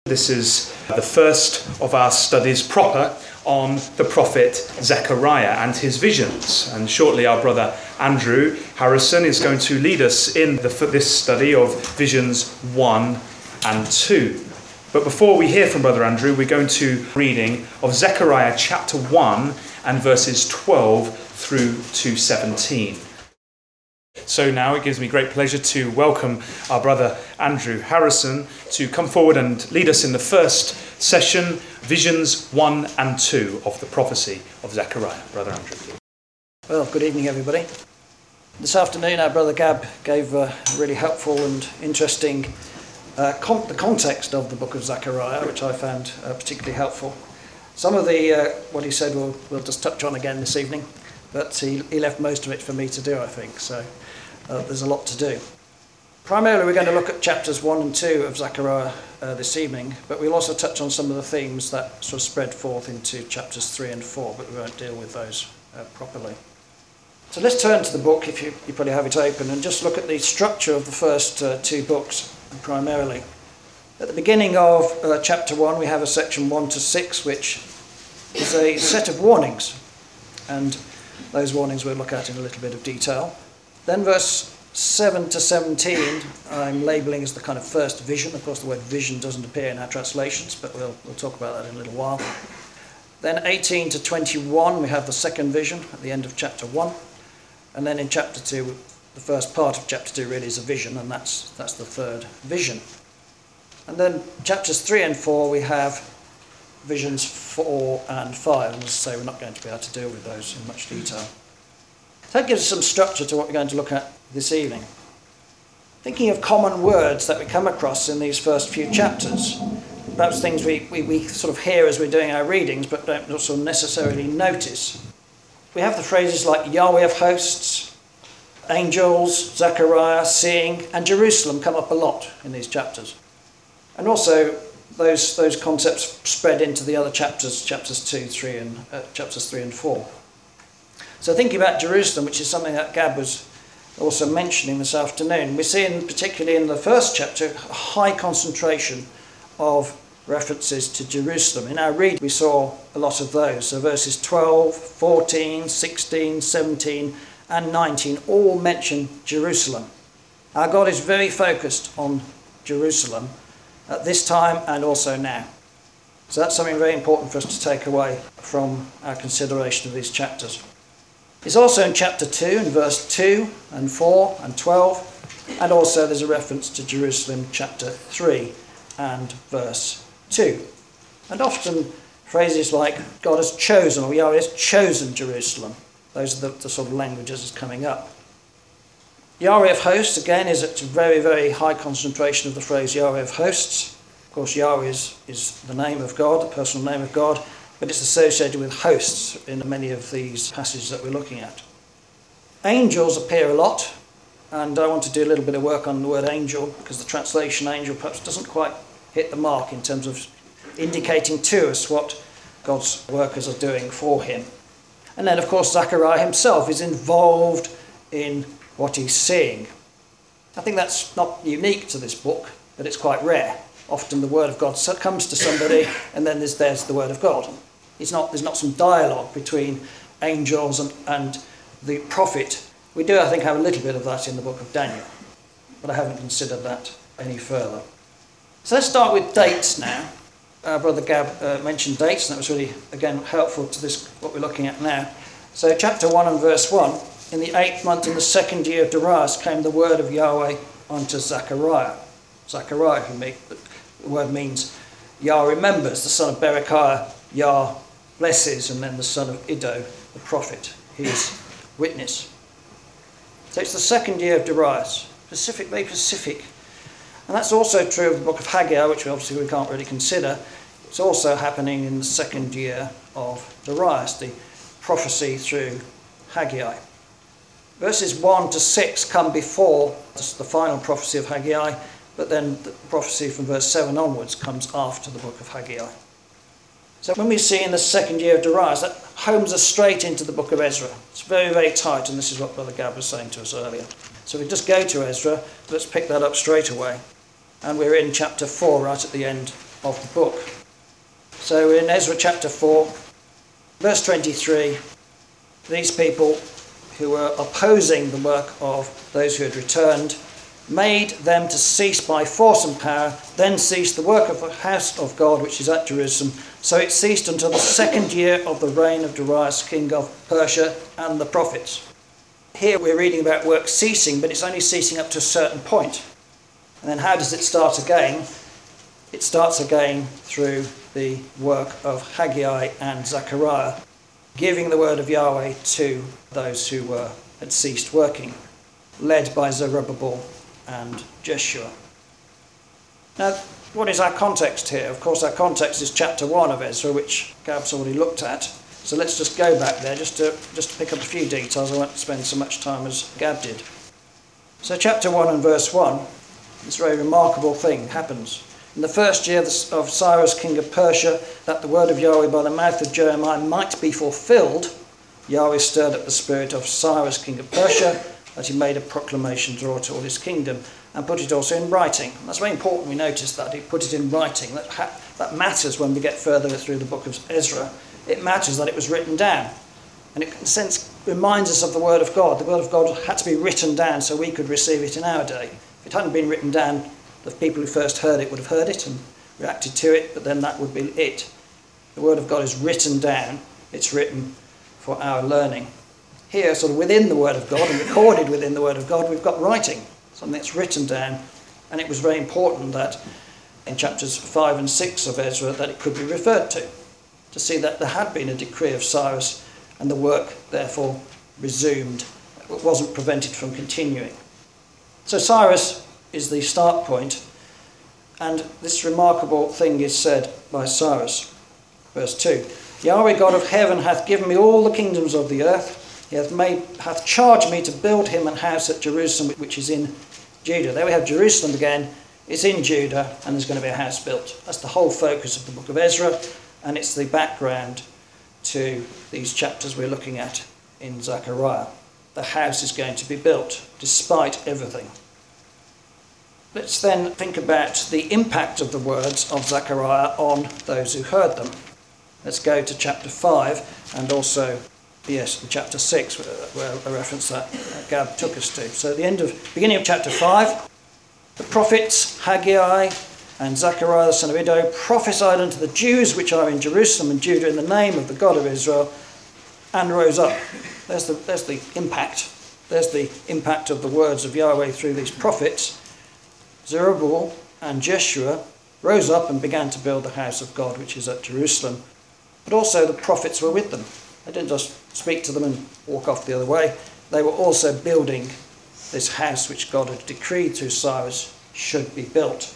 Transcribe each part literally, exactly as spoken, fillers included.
This is the first of our studies proper on the prophet Zechariah and his visions. And shortly our brother Andrew Harrison is going to lead us in the, this study of visions one and two. But before we hear from Brother Andrew, we're going to reading of Zechariah chapter one and verses twelve through to seventeen. So now it gives me great pleasure to welcome our brother Andrew Harrison to come forward and lead us in the first session, Visions one and two of the prophecy of Zechariah. Brother Andrew. Well, good evening everybody. This afternoon our brother Gab gave a really helpful and interesting uh, con- the context of the book of Zechariah, which I found uh, particularly helpful. Some of the uh, what he said we'll, we'll just touch on again this evening, but he, he left most of it for me to do, I think, so uh, there's a lot to do. Primarily we're going to look at chapters one and two of Zechariah uh, this evening, but we'll also touch on some of the themes that sort of spread forth into chapters three and four, but we won't deal with those uh, properly. So let's turn to the book, if you, you probably have it open, and just look at the structure of the first uh, two books primarily. At the beginning of uh, chapter one we have a section one to six, which is a set of warnings, and those warnings we'll look at in a little bit of detail. Then verse seven to seventeen I'm labelling as the kind of first vision. Of course the word vision doesn't appear in our translations, but we'll, we'll talk about that in a little while. Then eighteen to twenty-one we have the second vision at the end of chapter one. And then in chapter two, the first part of chapter two really is a vision, and that's that's the third vision. And then chapters three and four we have visions four and five, and as I say, we're not going to be able to deal with those in much detail. So that gives us some structure to what we're going to look at this evening. Thinking of common words that we come across in these first few chapters, perhaps things we, we, we sort of hear as we're doing our readings but don't also necessarily notice. We have the phrases like Yahweh of hosts, angels, Zechariah, seeing, and Jerusalem come up a lot in these chapters. And also those those concepts spread into the other chapters, chapters two, three, and uh, chapters three and four. So thinking about Jerusalem, which is something that Gab was also mentioning this afternoon, we see in particularly in the first chapter a high concentration of references to Jerusalem. In our read we saw a lot of those. So verses twelve, fourteen, sixteen, seventeen and nineteen all mention Jerusalem. Our God is very focused on Jerusalem at this time and also now. So that's something very important for us to take away from our consideration of these chapters. It's also in chapter two, in verse two and four and twelve, and also there's a reference to Jerusalem chapter three and verse two. And often phrases like God has chosen, or Yahweh has chosen Jerusalem. Those are the, the sort of languages that's coming up. Yahweh of hosts, again, is at a very, very high concentration of the phrase Yahweh of hosts. Of course, Yahweh is, is the name of God, the personal name of God, but it's associated with hosts in many of these passages that we're looking at. Angels appear a lot, and I want to do a little bit of work on the word angel, because the translation angel perhaps doesn't quite hit the mark in terms of indicating to us what God's workers are doing for him. And then, of course, Zechariah himself is involved in what he's seeing. I think that's not unique to this book, but it's quite rare. Often the word of God comes to somebody and then there's, there's the word of God. It's not, there's not some dialogue between angels and, and the prophet. We do, I think, have a little bit of that in the book of Daniel, but I haven't considered that any further. So let's start with dates now. Our brother Gab uh, mentioned dates, and that was really, again, helpful to this what we're looking at now. So chapter one and verse one, in the eighth month in the second year of Darius came the word of Yahweh unto Zechariah. Zechariah, who make, the word means Yah remembers, the son of Berechiah, Yah blesses, and then the son of Iddo, the prophet, his witness. So it's the second year of Darius, Pacific, very Pacific. And that's also true of the book of Haggai, which obviously we can't really consider. It's also happening in the second year of Darius, the prophecy through Haggai. Verses one to six come before the final prophecy of Haggai, but then the prophecy from verse seven onwards comes after the book of Haggai. So when we see in the second year of Darius, that homes us straight into the book of Ezra. It's very, very tight, and this is what Brother Gab was saying to us earlier. So we just go to Ezra, let's pick that up straight away. And we're in chapter four, right at the end of the book. So in Ezra chapter four, verse twenty-three, these people who were opposing the work of those who had returned made them to cease by force and power, then ceased the work of the house of God which is at Jerusalem. So it ceased until the second year of the reign of Darius, king of Persia, and the prophets. Here we're reading about work ceasing, but it's only ceasing up to a certain point. And then how does it start again? It starts again through the work of Haggai and Zechariah, giving the word of Yahweh to those who were had ceased working, led by Zerubbabel and Jeshua. Now, what is our context here? Of course, our context is chapter one of Ezra, which Gab's already looked at. So let's just go back there, just to just to pick up a few details. I won't spend so much time as Gab did. So chapter one and verse one, this very remarkable thing happens. In the first year of Cyrus, king of Persia, that the word of Yahweh by the mouth of Jeremiah might be fulfilled, Yahweh stirred up the spirit of Cyrus, king of Persia, that he made a proclamation throughout all his kingdom, and put it also in writing. And that's very important we notice that, he put it in writing. That, ha- that matters when we get further through the book of Ezra. It matters that it was written down. And it, in a sense, reminds us of the word of God. The word of God had to be written down so we could receive it in our day. If it hadn't been written down, the people who first heard it would have heard it and reacted to it, but then that would be it. The word of God is written down. It's written for our learning. Here, sort of within the word of God and recorded within the word of God, we've got writing, something that's written down. And it was very important that in chapters five and six of Ezra that it could be referred to, to see that there had been a decree of Cyrus and the work therefore resumed. It wasn't prevented from continuing. So Cyrus is the start point, and this remarkable thing is said by Cyrus. Verse two, Yahweh God of heaven hath given me all the kingdoms of the earth. He hath made, hath charged me to build him an house at Jerusalem, which is in Judah. There we have Jerusalem again. It's in Judah, and there's going to be a house built. That's the whole focus of the book of Ezra, and it's the background to these chapters we're looking at in Zechariah. The house is going to be built, despite everything. Let's then think about the impact of the words of Zechariah on those who heard them. Let's go to chapter five, and also Yes, in chapter six, where a reference that Gab took us to. So at the end of, beginning of chapter five, the prophets Haggai and Zechariah the son of Iddo prophesied unto the Jews which are in Jerusalem and Judah in the name of the God of Israel, and rose up. There's the, there's the impact. There's the impact of the words of Yahweh through these prophets. Zerubbabel and Jeshua rose up and began to build the house of God which is at Jerusalem. But also the prophets were with them. They didn't just speak to them and walk off the other way. They were also building this house which God had decreed through Cyrus should be built.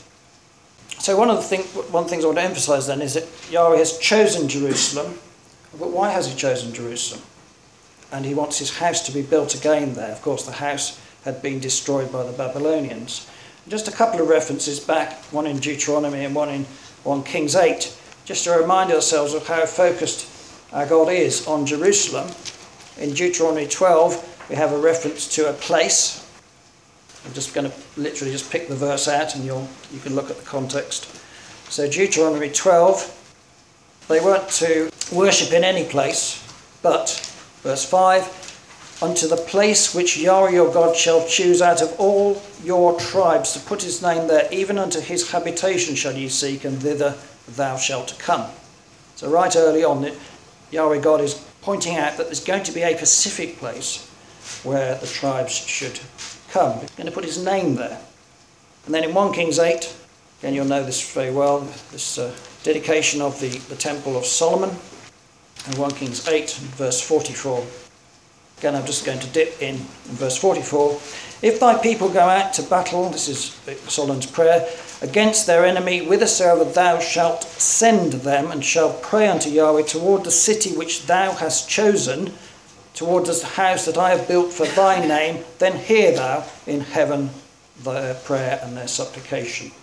So one of the thing, one of the things I want to emphasize then is that Yahweh has chosen Jerusalem. But why has he chosen Jerusalem? And he wants his house to be built again there. Of course, the house had been destroyed by the Babylonians. Just a couple of references back, one in Deuteronomy and one in First Kings eight, just to remind ourselves of how focused our God is on Jerusalem. In Deuteronomy twelve, we have a reference to a place. I'm just going to literally just pick the verse out, and you'll you can look at the context. So Deuteronomy twelve, they weren't to worship in any place, but, verse five, unto the place which Yahweh your God shall choose out of all your tribes to put his name there, even unto his habitation shall ye seek, and thither thou shalt come. So right early on, Yahweh God is pointing out that there's going to be a specific place where the tribes should come. He's going to put his name there. And then in First Kings eight, again you'll know this very well, this uh, dedication of the, the Temple of Solomon. And First Kings eight, verse forty-four. Again, I'm just going to dip in, in verse forty-four. If thy people go out to battle, this is Solomon's prayer, against their enemy, whithersoever thou shalt send them, and shall pray unto Yahweh toward the city which thou hast chosen, toward the house that I have built for thy name, then hear thou in heaven their prayer and their supplication.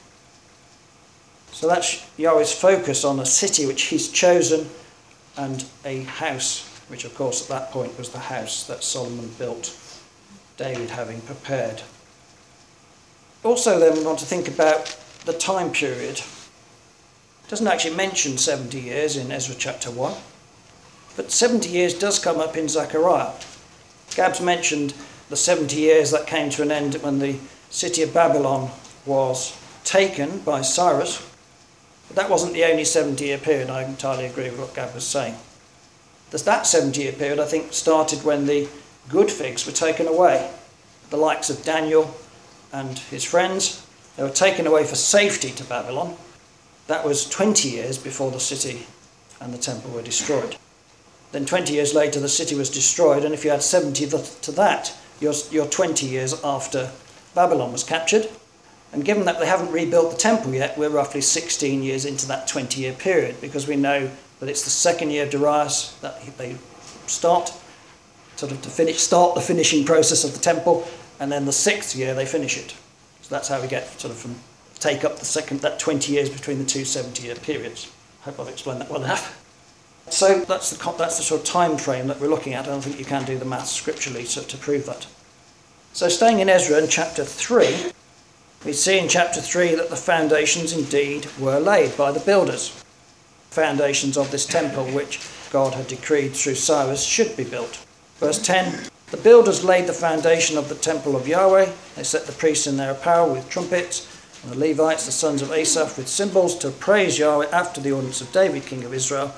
So that's Yahweh's focus on a city which he's chosen, and a house, which of course at that point was the house that Solomon built, David having prepared. Also then we want to think about the time period. It doesn't actually mention seventy years in Ezra chapter one, but seventy years does come up in Zechariah. Gab's mentioned the seventy years that came to an end when the city of Babylon was taken by Cyrus. But that wasn't the only seventy-year period. I entirely agree with what Gab was saying. That seventy-year period, I think, started when the good figs were taken away. The likes of Daniel and his friends, they were taken away for safety to Babylon. That was twenty years before the city and the temple were destroyed. Then twenty years later, the city was destroyed, and if you add seventy to that, you're, you're twenty years after Babylon was captured. And given that they haven't rebuilt the temple yet, we're roughly sixteen years into that twenty-year period, because we know that it's the second year of Darius that they start sort of to finish, start the finishing process of the temple, and then the sixth year they finish it. So that's how we get sort of from take up the second that twenty years between the two seventy-year periods. I hope I've explained that well enough. So that's the that's the sort of time frame that we're looking at. I don't think you can do the maths scripturally to, to prove that. So staying in Ezra in chapter three, we see in chapter three that the foundations indeed were laid by the builders. Foundations of this temple which God had decreed through Cyrus should be built. Verse ten, the builders laid the foundation of the temple of Yahweh. They set the priests in their apparel with trumpets, and the Levites, the sons of Asaph, with cymbals to praise Yahweh after the ordinance of David, king of Israel.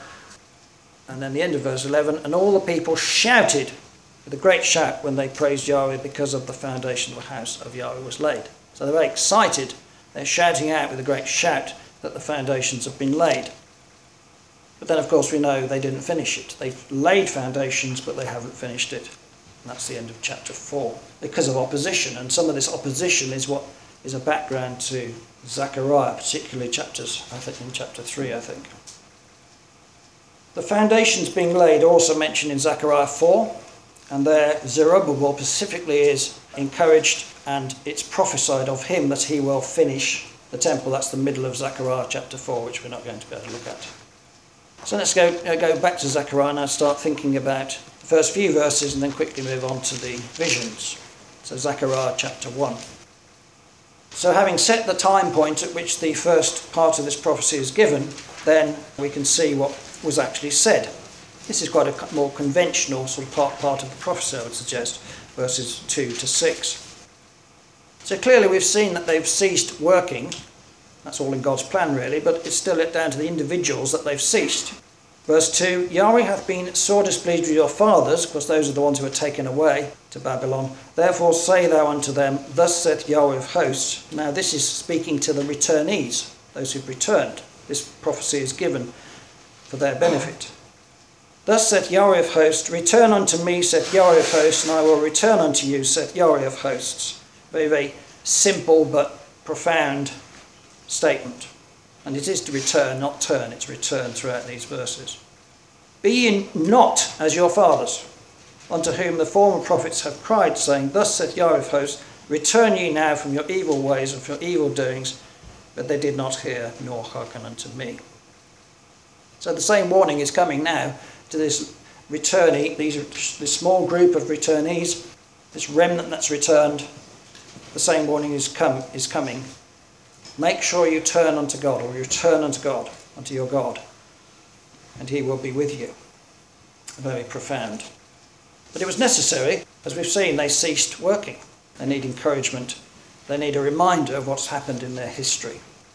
And then the end of verse eleven, and all the people shouted with a great shout when they praised Yahweh because of the foundation of the house of Yahweh was laid. So they're very excited. They're shouting out with a great shout that the foundations have been laid. But then, of course, we know they didn't finish it. They've laid foundations, but they haven't finished it. And that's the end of chapter four, because of opposition. And some of this opposition is what is a background to Zechariah, particularly chapters, I think in chapter three, I think. The foundations being laid are also mentioned in Zechariah four, and there Zerubbabel specifically is encouraged, and it's prophesied of him that he will finish the temple. That's the middle of Zechariah chapter four, which we're not going to be able to look at. So let's go, uh, go back to Zechariah now, start thinking about the first few verses and then quickly move on to the visions. So Zechariah chapter one. So having set the time point at which the first part of this prophecy is given, then we can see what was actually said. This is quite a more conventional sort of part, part of the prophecy, I would suggest, verses two to six. So clearly we've seen that they've ceased working. That's all in God's plan, really, but it's still down to the individuals that they've ceased. Verse two, Yahweh hath been sore displeased with your fathers, because those are the ones who were taken away to Babylon. Therefore say thou unto them, Thus saith Yahweh of hosts. Now this is speaking to the returnees, those who've returned. This prophecy is given for their benefit. Thus saith Yahweh of hosts, Return unto me, saith Yahweh of hosts, and I will return unto you, saith Yahweh of hosts. Very, very simple but profound statement. And it is to return, not turn. It's return throughout these verses. Be ye not as your fathers, unto whom the former prophets have cried, saying, Thus saith Yahweh of hosts, Return ye now from your evil ways and from your evil doings. But they did not hear, nor hearken unto me. So the same warning is coming now to this returnee, these, this small group of returnees, this remnant that's returned. The same warning is come is coming. Make sure you turn unto God, or you turn unto God, unto your God, and he will be with you. Very profound. But it was necessary, as we've seen, they ceased working. They need encouragement. They need a reminder of what's happened in their history.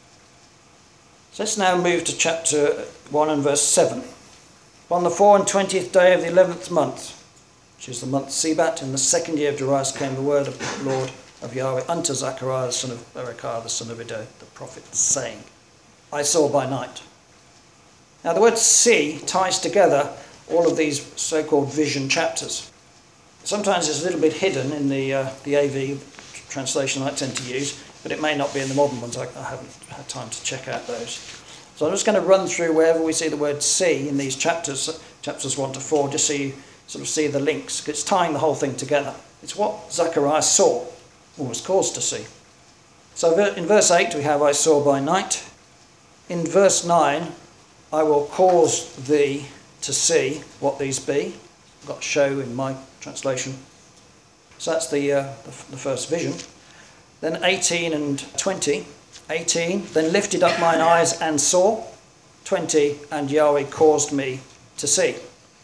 So let's now move to chapter one and verse seven. On the four and twentieth day of the eleventh month, which is the month Sebat, in the second year of Darius, came the word of the Lord of Yahweh unto Zechariah the son of Berechiah the son of Iddo the prophet, saying, I saw by night. Now the word see ties together all of these so-called vision chapters. Sometimes it's a little bit hidden in the uh, the A V translation I tend to use, but it may not be in the modern ones. I, I haven't had time to check out those. So I'm just going to run through wherever we see the word see in these chapters, chapters one to four, just so you sort of see the links. It's tying the whole thing together. It's what Zechariah saw, or was caused to see. So in verse eight we have, I saw by night. In verse nine, I will cause thee to see what these be. I've got show in my translation. So that's the, uh, the, the first vision. Then eighteen and twenty. eighteen, then lifted up mine eyes and saw. twenty, and Yahweh caused me to see.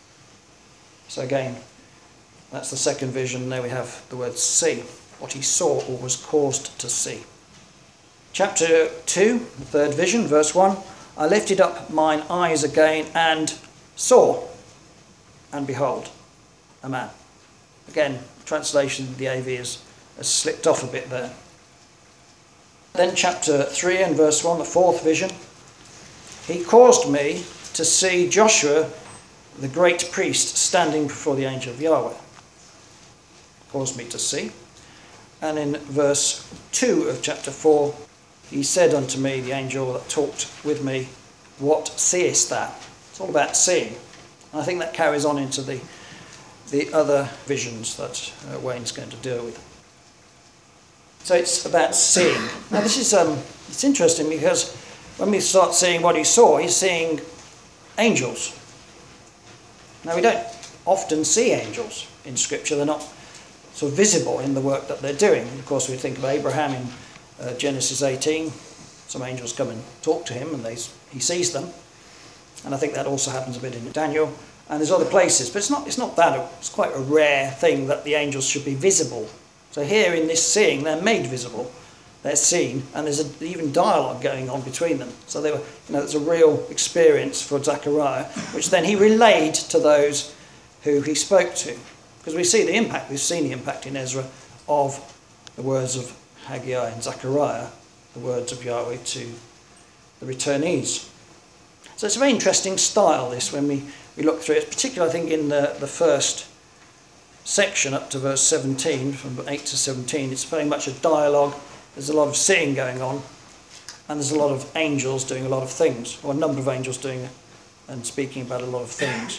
So again, that's the second vision. There we have the word see, what he saw or was caused to see. Chapter two, the third vision, verse one, I lifted up mine eyes again and saw, and behold, a man. Again, translation of the A V has, has slipped off a bit there. Then chapter three and verse one, the fourth vision, he caused me to see Joshua, the great priest, standing before the angel of Yahweh. Caused me to see. And in verse two of chapter four, he said unto me, the angel that talked with me, what seest thou? It's all about seeing. And I think that carries on into the, the other visions that uh, Wayne's going to deal with. So it's about seeing. Now this is um, it's interesting because when we start seeing what he saw, he's seeing angels. Now we don't often see angels in Scripture. They're not sort of visible in the work that they're doing. Of course, we think of Abraham in uh, Genesis eighteen. Some angels come and talk to him and they, he sees them. And I think that also happens a bit in Daniel. And there's other places. But it's not, it's not that. It's quite a rare thing that the angels should be visible. So here in this seeing, they're made visible. They're seen. And there's a, even dialogue going on between them. So they were, you know, it's a real experience for Zechariah, which then he relayed to those who he spoke to. Because we see the impact, we've seen the impact in Ezra of the words of Haggai and Zechariah, the words of Yahweh to the returnees. So it's a very interesting style, this, when we, we look through it, particularly I think in the, the first section up to verse seventeen, from eight to seventeen, it's very much a dialogue. There's a lot of seeing going on, and there's a lot of angels doing a lot of things, or a number of angels doing and speaking about a lot of things.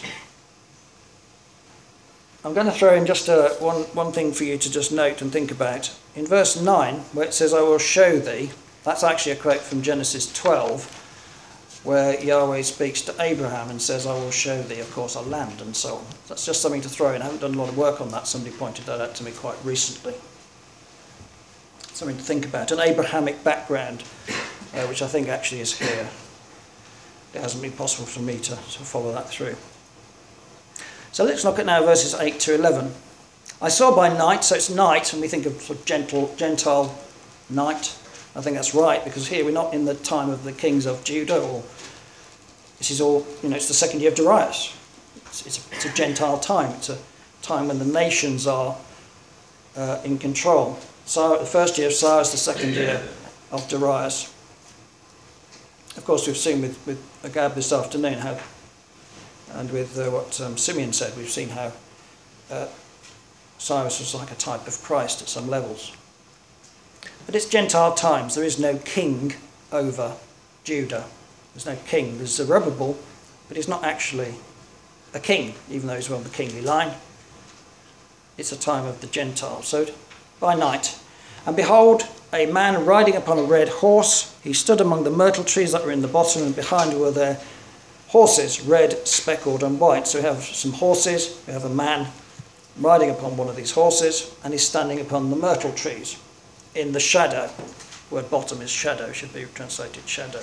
I'm going to throw in just a, one, one thing for you to just note and think about. In verse nine, where it says, I will show thee, that's actually a quote from Genesis twelve, where Yahweh speaks to Abraham and says, I will show thee, of course, a land and so on. That's just something to throw in. I haven't done a lot of work on that. Somebody pointed that out to me quite recently. Something to think about. An Abrahamic background, uh, which I think actually is here. It hasn't been possible for me to, to follow that through. So let's look at now verses eight to eleven. I saw by night, so it's night, and we think of sort of gentle, Gentile night. I think that's right, because here we're not in the time of the kings of Judah, or this is all, you know, it's the second year of Darius. It's, it's, a, it's a Gentile time. It's a time when the nations are uh, in control. So the first year of Cyrus, the second year of Darius. Of course, we've seen with, with Agab this afternoon how, and with uh, what um, Simeon said, we've seen how uh, Cyrus was like a type of Christ at some levels. But it's Gentile times. There is no king over Judah. There's no king. There's Zerubbabel, but he's not actually a king, even though he's on the kingly line. It's a time of the Gentiles. So by night, and behold, a man riding upon a red horse. He stood among the myrtle trees that were in the bottom, and behind were their horses, red, speckled, and white. So we have some horses. We have a man riding upon one of these horses, and he's standing upon the myrtle trees in the shadow. The word bottom is shadow, should be translated shadow.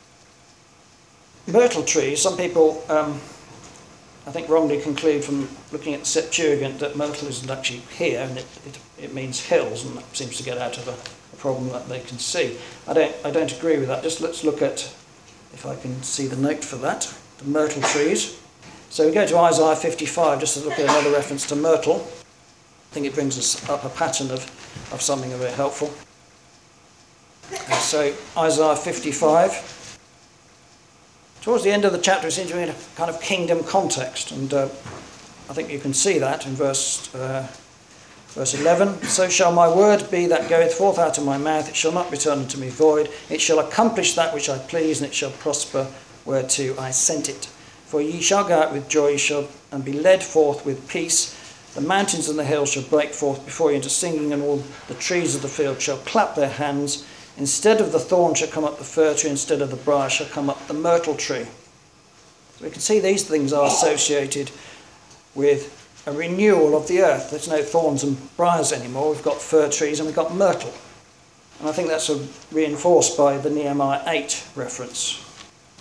Myrtle trees, some people, um, I think, wrongly conclude from looking at the Septuagint that myrtle isn't actually here, and it, it, it means hills, and that seems to get out of a, a problem that they can see. I don't, I don't agree with that. Just let's look at, if I can see the note for that, the myrtle trees. So we go to Isaiah fifty-five, just to look at another reference to myrtle. I think it brings us up a pattern of, of something very helpful. And so Isaiah fifty-five. Towards the end of the chapter, it seems to be in a kind of kingdom context, and uh, I think you can see that in verse uh, verse eleven. So shall my word be that goeth forth out of my mouth, it shall not return unto me void, it shall accomplish that which I please, and it shall prosper whereto I sent it. For ye shall go out with joy, ye shall and be led forth with peace. The mountains and the hills shall break forth before you into singing, and all the trees of the field shall clap their hands. Instead of the thorn shall come up the fir tree, instead of the briar shall come up the myrtle tree. So we can see these things are associated with a renewal of the earth. There's no thorns and briars anymore. We've got fir trees and we've got myrtle. And I think that's reinforced by the Nehemiah eight reference.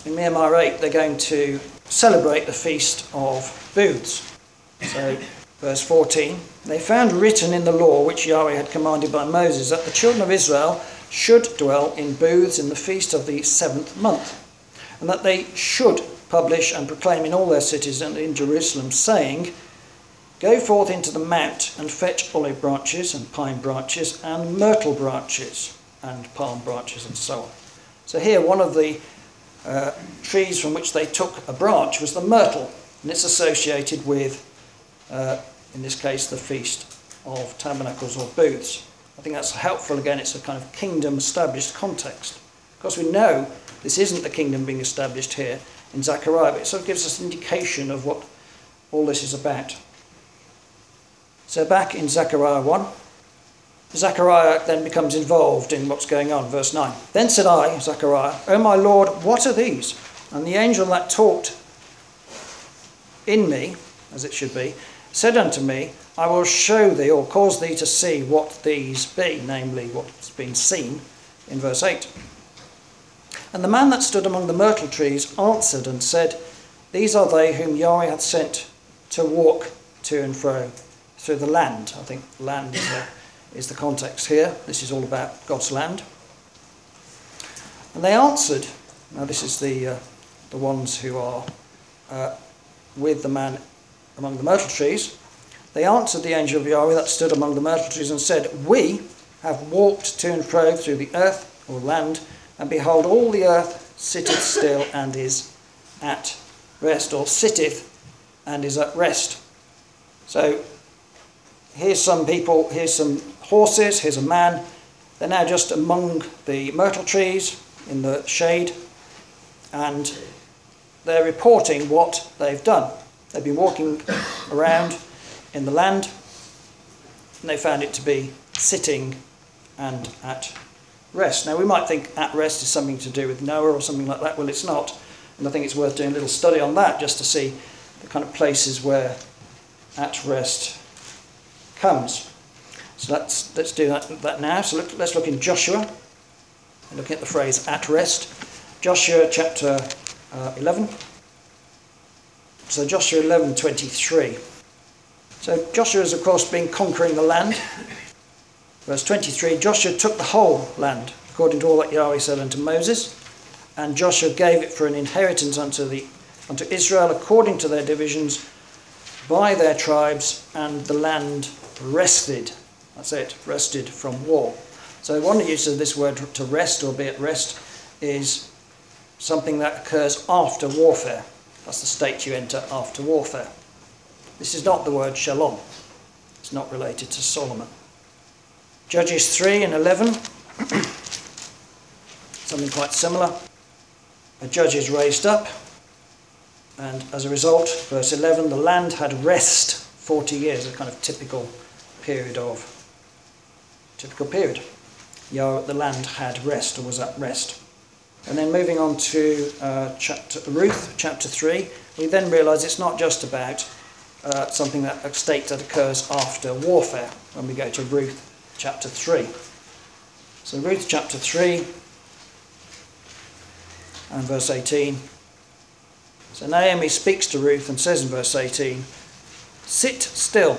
in Nehemiah eight, they're going to celebrate the Feast of Booths. So, verse fourteen, they found written in the law which Yahweh had commanded by Moses that the children of Israel should dwell in booths in the feast of the seventh month, and that they should publish and proclaim in all their cities and in Jerusalem, saying, go forth into the mount and fetch olive branches and pine branches and myrtle branches and palm branches and so on. So here one of the uh, trees from which they took a branch was the myrtle, and it's associated with, uh, in this case, the Feast of Tabernacles or Booths. I think that's helpful. Again, it's a kind of kingdom established context. Of course, we know this isn't the kingdom being established here in Zechariah, but it sort of gives us an indication of what all this is about. So back in Zechariah one, Zechariah then becomes involved in what's going on. Verse nine. Then said I, Zechariah, O my Lord, what are these? And the angel that talked in me, as it should be, said unto me, I will show thee, or cause thee to see what these be, namely what's been seen in verse eight. And the man that stood among the myrtle trees answered and said, these are they whom Yahweh hath sent to walk to and fro through the land. I think land is the, is the context here. This is all about God's land. And they answered, now this is the, uh, the ones who are uh, with the man among the myrtle trees. They answered the angel of Yahweh that stood among the myrtle trees and said, we have walked to and fro through the earth or land, and behold, all the earth sitteth still and is at rest, or sitteth and is at rest. So here's some people, here's some horses, here's a man. They're now just among the myrtle trees in the shade, and they're reporting what they've done. They've been walking around in the land, and they found it to be sitting and at rest. Now we might think at rest is something to do with Noah or something like that. Well, it's not. And I think it's worth doing a little study on that just to see the kind of places where at rest comes. So let's, let's do that, that now. So look, let's look in Joshua. And looking at the phrase at rest. Joshua chapter uh, eleven. So Joshua eleven twenty-three. So Joshua has, of course, been conquering the land. Verse twenty-three, Joshua took the whole land, according to all that Yahweh said unto Moses, and Joshua gave it for an inheritance unto the unto Israel, according to their divisions, by their tribes, and the land rested. That's it, rested from war. So one use of this word to rest, or be at rest, is something that occurs after warfare. That's the state you enter after warfare. This is not the word shalom. It's not related to Solomon. Judges three and eleven, something quite similar. A judge is raised up, and as a result, verse eleven, the land had rest forty years, a kind of typical period of, typical period. Yah, the land had rest, or was at rest. And then moving on to uh, chapter, Ruth, chapter three, we then realise it's not just about uh, something that, a state that occurs after warfare, when we go to Ruth chapter three. So Ruth chapter three and verse eighteen. So Naomi speaks to Ruth and says in verse eighteen, sit still,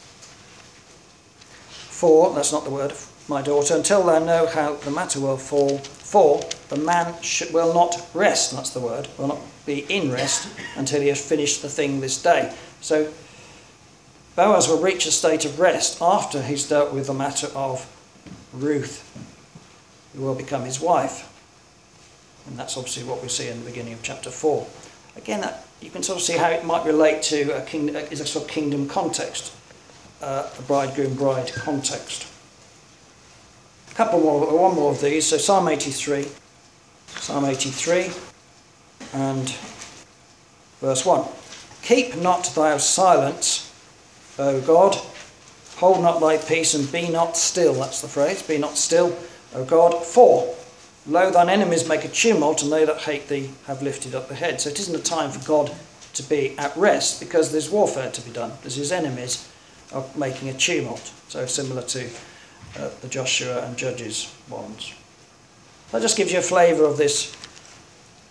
for, that's not the word, my daughter, until thou know how the matter will fall, for the man sh- will not rest, that's the word, will not be in rest until he has finished the thing this day. So Boaz will reach a state of rest after he's dealt with the matter of Ruth, who will become his wife. And that's obviously what we see in the beginning of chapter four. Again, that, you can sort of see how it might relate to a, king, a, is a sort of kingdom context, uh, a bridegroom-bride context. A couple more, one more of these. So Psalm eighty-three, Psalm eighty-three, and verse one. Keep not thy silence, O God, hold not thy peace, and be not still. That's the phrase, be not still, O God, for lo, thine enemies make a tumult, and they that hate thee have lifted up the head. So it isn't a time for God to be at rest, because there's warfare to be done. There's his enemies are making a tumult. So similar to uh, the Joshua and Judges ones. That just gives you a flavour of this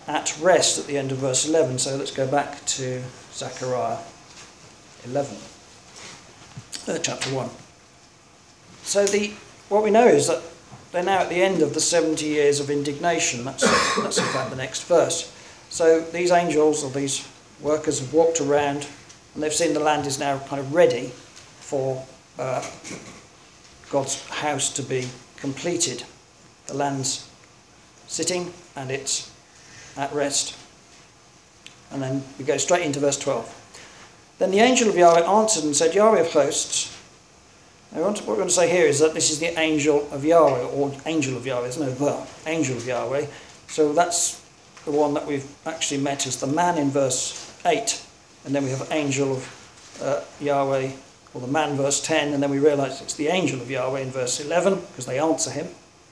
at rest at the end of verse eleven. So let's go back to Zechariah eleven, uh, chapter one. So the what we know is that they're now at the end of the seventy years of indignation. That's, that's in fact the next verse. So these angels, or these workers, have walked around and they've seen the land is now kind of ready for uh, God's house to be completed. The land's sitting and it's at rest. And then we go straight into verse twelve. Then the angel of Yahweh answered and said, Yahweh of hosts. Now what we're going to say here is that this is the angel of Yahweh, or angel of Yahweh. There's no the, angel of Yahweh. So that's the one that we've actually met as the man in verse eight. And then we have angel of uh, Yahweh, or the man, verse ten. And then we realise it's the angel of Yahweh in verse eleven, because they answer him.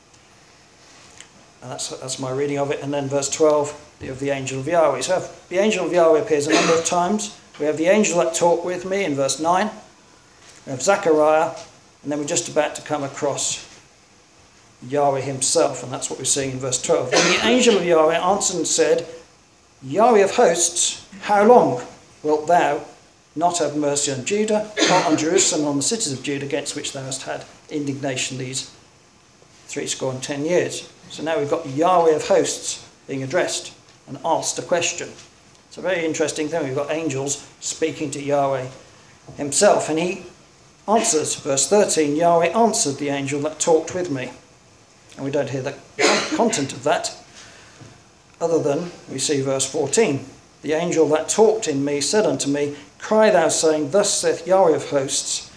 And that's, that's my reading of it. And then verse twelve, of the angel of Yahweh. So the angel of Yahweh appears a number of times. We have the angel that talked with me in verse nine. We have Zechariah, and then we're just about to come across Yahweh himself, and that's what we're seeing in verse twelve. And the angel of Yahweh answered and said, Yahweh of hosts, how long wilt thou not have mercy on Judah, not on Jerusalem, and on the cities of Judah, against which thou hast had indignation these three score and ten years? So now we've got Yahweh of hosts being addressed and asked a question. It's a very interesting thing. We've got angels speaking to Yahweh himself, and he answers, verse thirteen, Yahweh answered the angel that talked with me. And we don't hear the content of that, other than we see verse fourteen. The angel that talked in me said unto me, Cry thou, saying, Thus saith Yahweh of hosts,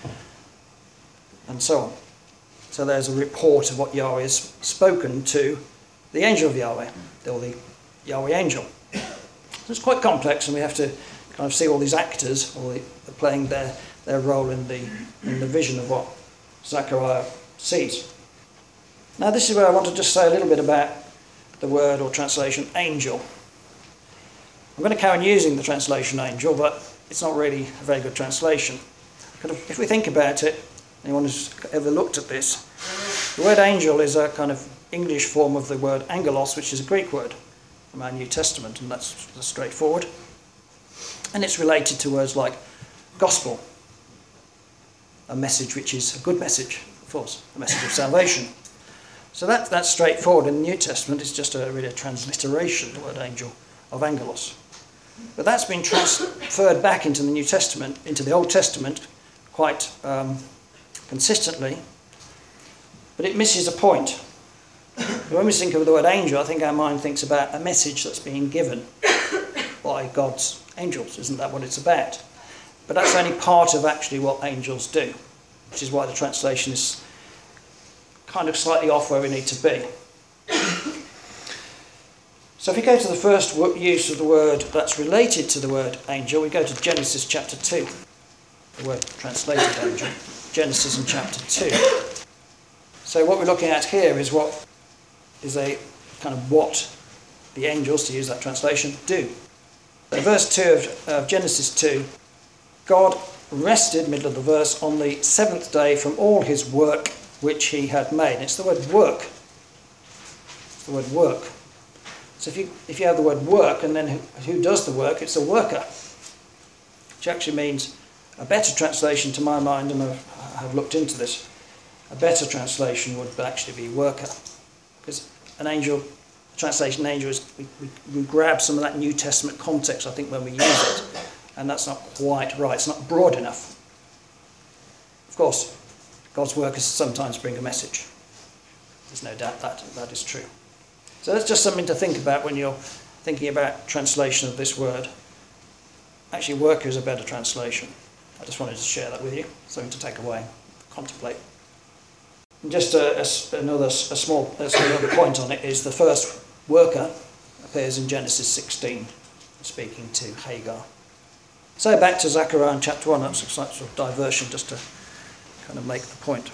and so on. So there's a report of what Yahweh has spoken to the angel of Yahweh, or the Yahweh angel. So it's quite complex, and we have to kind of see all these actors, all the, playing their their role in the in the vision of what Zechariah sees. Now this is where I want to just say a little bit about the word or translation angel. I'm going to carry on using the translation angel, but it's not really a very good translation. If we think about it, anyone who's ever looked at this, the word angel is a kind of English form of the word angelos, which is a Greek word from our New Testament, and that's, that's straightforward. And it's related to words like gospel, a message which is a good message, of course, a message of salvation. So that, that's straightforward. In the New Testament, it's just a, really a transliteration, the word angel, of angelos. But that's been transferred back into the New Testament, into the Old Testament, quite um, consistently. But it misses a point. When we think of the word angel, I think our mind thinks about a message that's being given by God's angels. Isn't that what it's about? But that's only part of actually what angels do, which is why the translation is kind of slightly off where we need to be. So if we go to the first use of the word that's related to the word angel, we go to Genesis chapter two. The word translated angel. Genesis in chapter two. So what we're looking at here is what is a kind of what the angels, to use that translation, do. So verse two of, of Genesis two, God rested, middle of the verse, on the seventh day from all his work which he had made. And it's the word work. It's the word work. So if you if you have the word work, and then who, who does the work, it's a worker. Which actually means, a better translation to my mind, and I've, I've looked into this, a better translation would actually be worker. Because an angel, translation angel, is we, we, we grab some of that New Testament context, I think, when we use it. And that's not quite right. It's not broad enough. Of course, God's workers sometimes bring a message. There's no doubt that that is true. So that's just something to think about when you're thinking about translation of this word. Actually, worker is a better translation. I just wanted to share that with you, something to take away, contemplate. And just a, a, another a small another point on it is the first worker appears in Genesis sixteen, speaking to Hagar. So back to Zechariah in chapter one. That's a sort of diversion just to kind of make the point.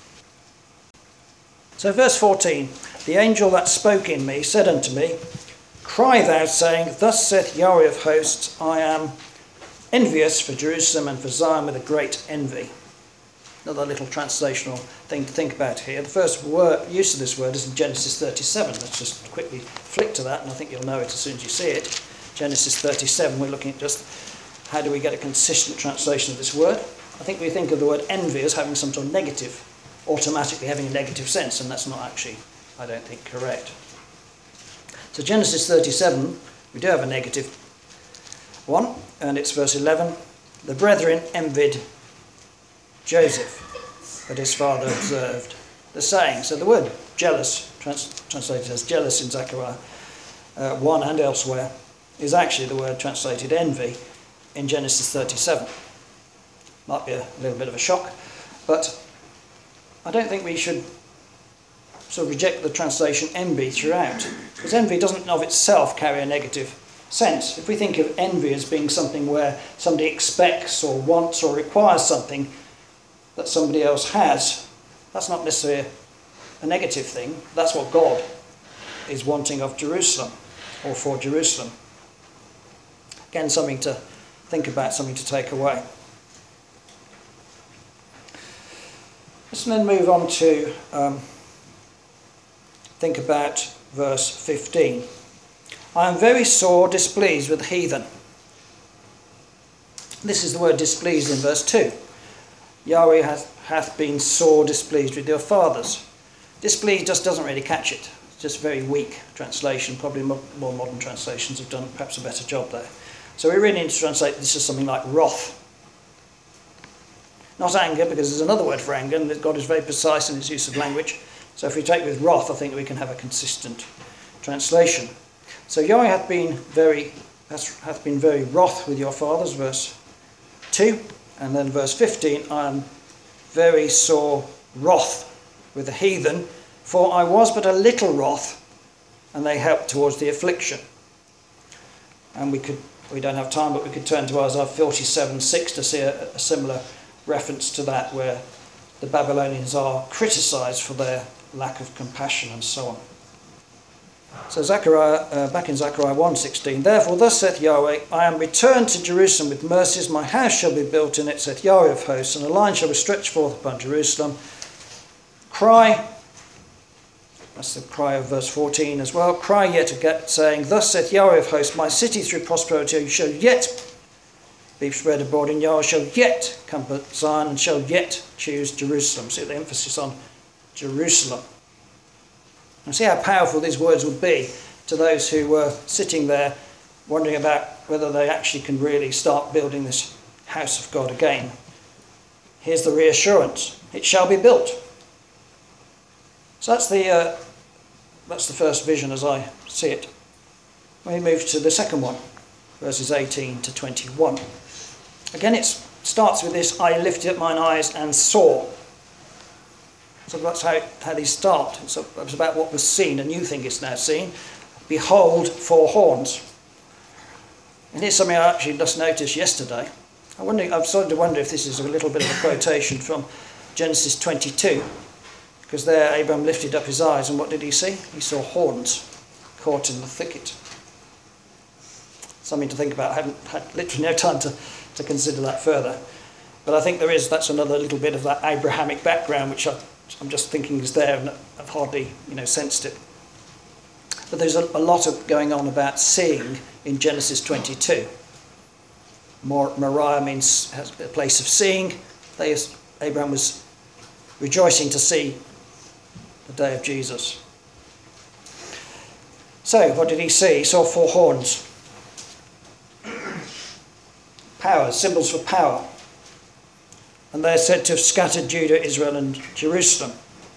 So verse fourteen, the angel that spoke in me said unto me, Cry thou, saying, Thus saith Yahweh of hosts, I am envious for Jerusalem and for Zion with a great envy. another little translational thing to think about here. The first word, use of this word is in Genesis thirty-seven. Let's just quickly flick to that, and I think you'll know it as soon as you see it. Genesis thirty-seven, we're looking at just how do we get a consistent translation of this word. I think we think of the word envy as having some sort of negative, automatically having a negative sense, and that's not actually, I don't think, correct. So Genesis thirty-seven, we do have a negative one, and it's verse eleven. The brethren envied Joseph, but his father observed the saying. So the word jealous, trans- translated as jealous in Zechariah uh, one and elsewhere, is actually the word translated envy in Genesis thirty-seven. Might be a little bit of a shock, but I don't think we should sort of reject the translation envy throughout, because envy doesn't of itself carry a negative sense. If we think of envy as being something where somebody expects or wants or requires something that somebody else has, that's not necessarily a negative thing. That's what God is wanting of Jerusalem, or for Jerusalem. Again, something to think about, something to take away. Let's then move on to um, think about verse fifteen. I am very sore displeased with the heathen. This is the word displeased in verse two. Yahweh hath, hath been sore displeased with your fathers. Displeased just doesn't really catch it. It's just a very weak translation. Probably more modern translations have done perhaps a better job there. So we really need to translate this as something like wrath. Not anger, because there's another word for anger, and God is very precise in his use of language. So if we take with wrath, I think we can have a consistent translation. So Yahweh hath been very hath been very wroth with your fathers, verse two, and then verse fifteen, I am very sore wroth with the heathen, for I was but a little wroth, and they helped towards the affliction. And we could we don't have time, but we could turn to Isaiah forty-seven six to see a, a similar reference to that, where the Babylonians are criticised for their lack of compassion and so on. So Zechariah, uh, back in Zechariah one sixteen, therefore thus saith Yahweh, I am returned to Jerusalem with mercies, my house shall be built in it, saith Yahweh of hosts, and a line shall be stretched forth upon Jerusalem. Cry, that's the cry of verse fourteen as well, cry yet again, saying, thus saith Yahweh of hosts, my city through prosperity shall yet be spread abroad, and Yahweh shall yet comfort Zion, and shall yet choose Jerusalem. See the emphasis on Jerusalem. And see how powerful these words would be to those who were sitting there wondering about whether they actually can really start building this house of God again. Here's the reassurance. It shall be built. So that's the, uh, that's the first vision as I see it. We move to the second one, verses eighteen to twenty-one. Again, it starts with this, I lifted up mine eyes and saw. So that's how, how these start. It's about what was seen, a new thing is now seen. Behold, four horns. And here's something I actually just noticed yesterday. I wonder, I've started to wonder if this is a little bit of a quotation from Genesis twenty-two. Because there Abraham lifted up his eyes, and what did he see? He saw horns caught in the thicket. Something to think about. I haven't had literally no time to, to consider that further. But I think there is, that's another little bit of that Abrahamic background, which I, I'm just thinking is there, and I've hardly, you know, sensed it. But there's a, a lot of going on about seeing in Genesis twenty-two. Mor- Moriah means has a place of seeing. They, Abraham was rejoicing to see the day of Jesus. So, what did he see? He saw four horns. Power, symbols for power. And they're said to have scattered Judah, Israel, and Jerusalem.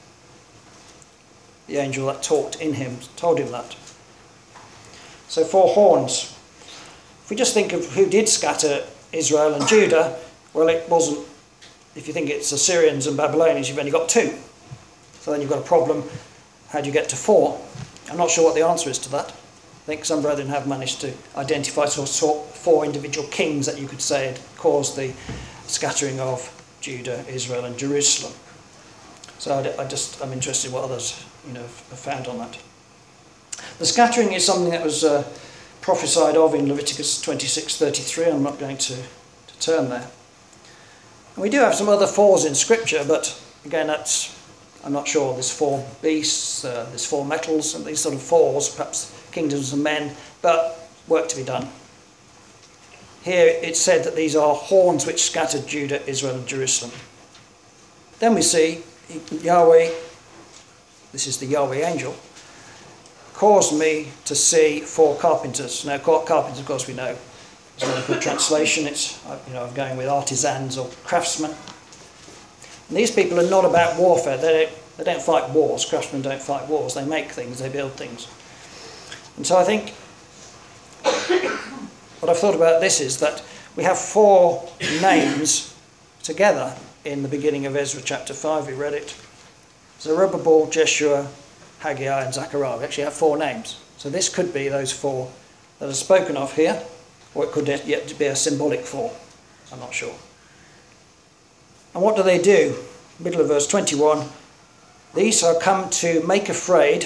The angel that talked in him told him that. So four horns. If we just think of who did scatter Israel and Judah, well, it wasn't, if you think it's Assyrians and Babylonians, you've only got two. So then you've got a problem. How do you get to four? I'm not sure what the answer is to that. I think some brethren have managed to identify sort of four individual kings that you could say had caused the scattering of Judah, Israel, and Jerusalem. So I, I just, I'm interested in what others, you know, have found on that. The scattering is something that was uh, prophesied of in Leviticus twenty-six thirty-three. I'm not going to, to turn there. And we do have some other fours in Scripture, but again, that's, I'm not sure. There's four beasts, uh, there's four metals, and these sort of fours, perhaps kingdoms of men, but work to be done. Here it's said that these are horns which scattered Judah, Israel and Jerusalem. Then we see Yahweh, this is the Yahweh angel, caused me to see four carpenters. Now, carpenters, of course, we know, is not a good translation. It's, you know, I'm going with artisans or craftsmen. And these people are not about warfare. They don't, they don't fight wars. Craftsmen don't fight wars. They make things, they build things. And so I think what I've thought about this is that we have four names together in the beginning of Ezra chapter five. We read it. Zerubbabel, Jeshua, Haggai and Zechariah. We actually have four names. So this could be those four that are spoken of here, or it could yet be a symbolic four. I'm not sure. And what do they do? Middle of verse twenty-one. These are come to make afraid,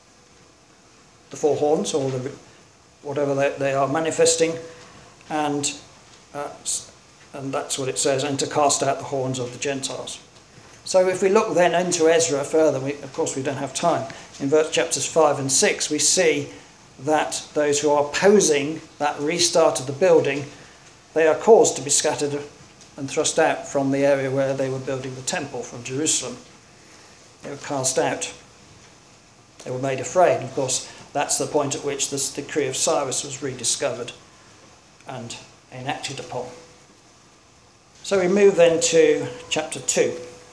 the four horns, or the, whatever they, they are manifesting, and uh, and that's what it says, and to cast out the horns of the Gentiles. So if we look then into Ezra further, we, of course we don't have time, in verse chapters five and six we see that those who are opposing that restart of the building, they are caused to be scattered and thrust out from the area where they were building the temple, from Jerusalem. They were cast out. They were made afraid. Of course, that's the point at which this decree of Cyrus was rediscovered and enacted upon. So we move then to chapter two.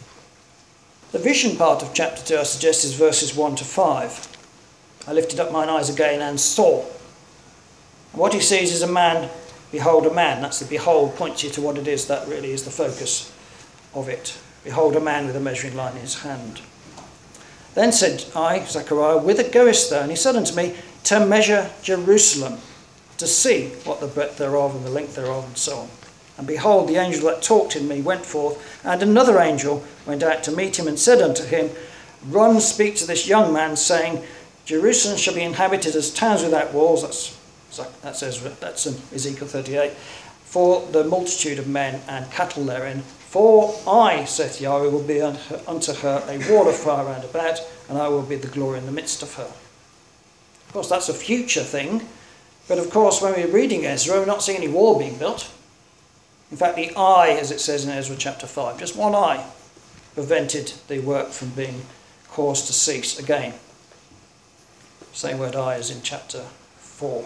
The vision part of chapter two, I suggest, is verses one to five. I lifted up mine eyes again and saw. And what he sees is a man, behold a man. That's the behold, points you to what it is. That really is the focus of it. Behold a man with a measuring line in his hand. Then said I, Zechariah, whither goest thou? And he said unto me, to measure Jerusalem, to see what the breadth thereof and the length thereof, and so on. And behold, the angel that talked in me went forth, and another angel went out to meet him, and said unto him, run, speak to this young man, saying, Jerusalem shall be inhabited as towns without walls. That's, that says, that's in Ezekiel thirty-eight. For the multitude of men and cattle therein. For I, saith Yahweh, will be unto her a wall of fire round about, and I will be the glory in the midst of her. Of course, that's a future thing. But of course, when we're reading Ezra, we're not seeing any wall being built. In fact, the eye, as it says in Ezra chapter five, just one eye, prevented the work from being caused to cease again. Same word eye as in chapter four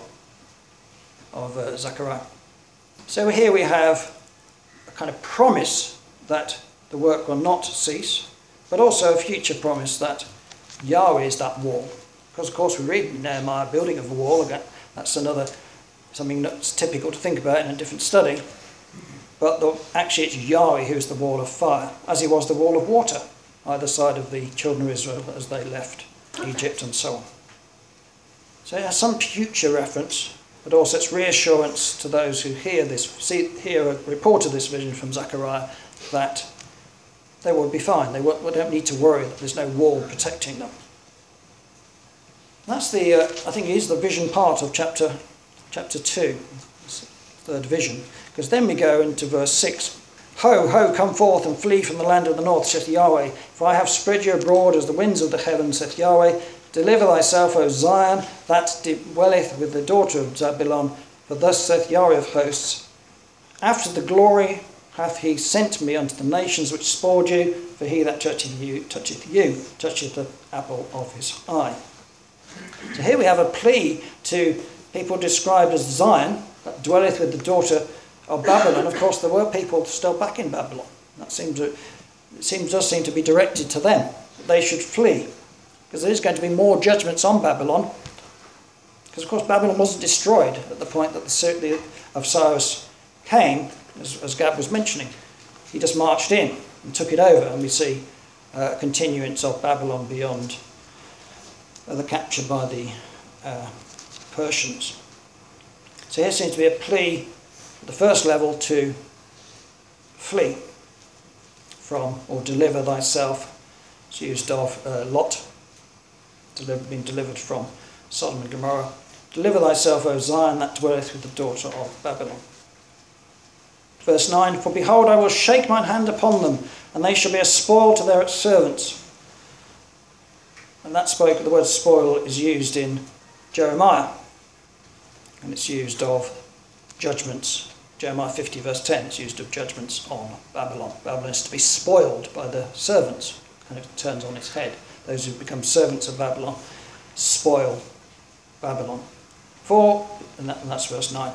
of uh, Zechariah. So here we have a kind of promise that the work will not cease, but also a future promise that Yahweh is that wall. Because of course we read in Nehemiah building of a wall. Again, that's another something that's typical to think about in a different study. But the, actually it's Yahweh who is the wall of fire, as he was the wall of water, either side of the children of Israel as they left Egypt and so on. So it has some future reference, but also it's reassurance to those who hear this, see, hear a report of this vision from Zechariah, that they will be fine. They, won't, they don't need to worry that there's no wall protecting them. That's the, uh, I think, is the vision part of chapter chapter two, third vision. Because then we go into verse six. Ho, ho, come forth and flee from the land of the north, saith Yahweh. For I have spread you abroad as the winds of the heaven, saith Yahweh. Deliver thyself, O Zion, that dwelleth with the daughter of Zebulun. For thus saith Yahweh of hosts, after the glory hath he sent me unto the nations which spoiled you, for he that toucheth you, toucheth you, toucheth the apple of his eye. So here we have a plea to people described as Zion, that dwelleth with the daughter of Babylon. Of course, there were people still back in Babylon. That seems to, it seems, does seem to be directed to them, that they should flee. Because there is going to be more judgments on Babylon. Because, of course, Babylon wasn't destroyed at the point that the city of Cyrus came, as, as Gab was mentioning. He just marched in and took it over, and we see uh, a continuance of Babylon beyond uh, the capture by the uh, Persians. So here seems to be a plea at the first level to flee from or deliver thyself. It's used of uh, Lot, deliver, being delivered from Sodom and Gomorrah. Deliver thyself, O Zion, that dwelleth with the daughter of Babylon. Verse nine, for behold, I will shake mine hand upon them, and they shall be a spoil to their servants. And that spoke, the word spoil is used in Jeremiah, and it's used of judgments. Jeremiah fifty verse ten, it's used of judgments on Babylon. Babylon is to be spoiled by the servants, and it turns on its head. Those who become servants of Babylon spoil Babylon. For, and, that, and that's verse nine.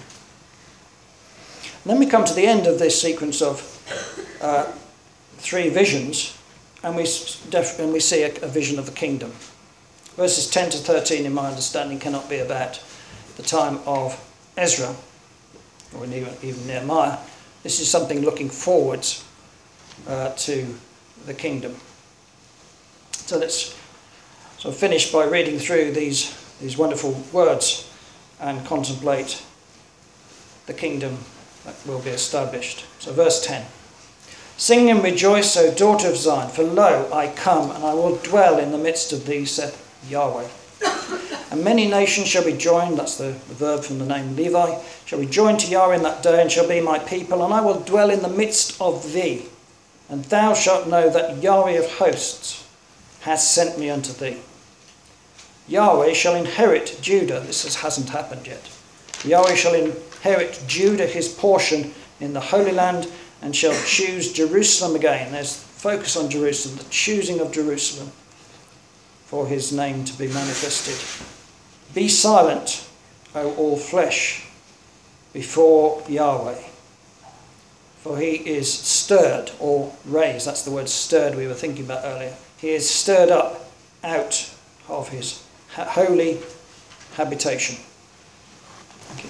And then we come to the end of this sequence of uh, three visions, and we, def- and we see a, a vision of the kingdom. Verses ten to thirteen, in my understanding, cannot be about the time of Ezra, or even, even Nehemiah. This is something looking forwards uh, to the kingdom. So let's sort of finish by reading through these, these wonderful words and contemplate the kingdom that will be established. So verse ten. Sing and rejoice, O daughter of Zion, for lo, I come, and I will dwell in the midst of thee, saith Yahweh. And many nations shall be joined, that's the, the verb from the name Levi, shall be joined to Yahweh in that day, and shall be my people, and I will dwell in the midst of thee. And thou shalt know that Yahweh of hosts has sent me unto thee. Yahweh shall inherit Judah. This is, hasn't happened yet. Yahweh shall inherit Judah his portion in the Holy Land, and shall choose Jerusalem again. There's focus on Jerusalem, the choosing of Jerusalem for his name to be manifested. Be silent, O all flesh, before Yahweh, for he is stirred or raised. That's the word stirred we were thinking about earlier. He is stirred up out of his holy habitation. Thank you.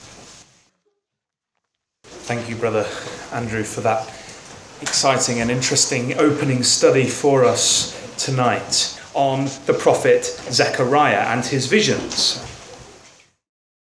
Thank you, Brother Andrew, for that exciting and interesting opening study for us tonight on the prophet Zechariah and his visions.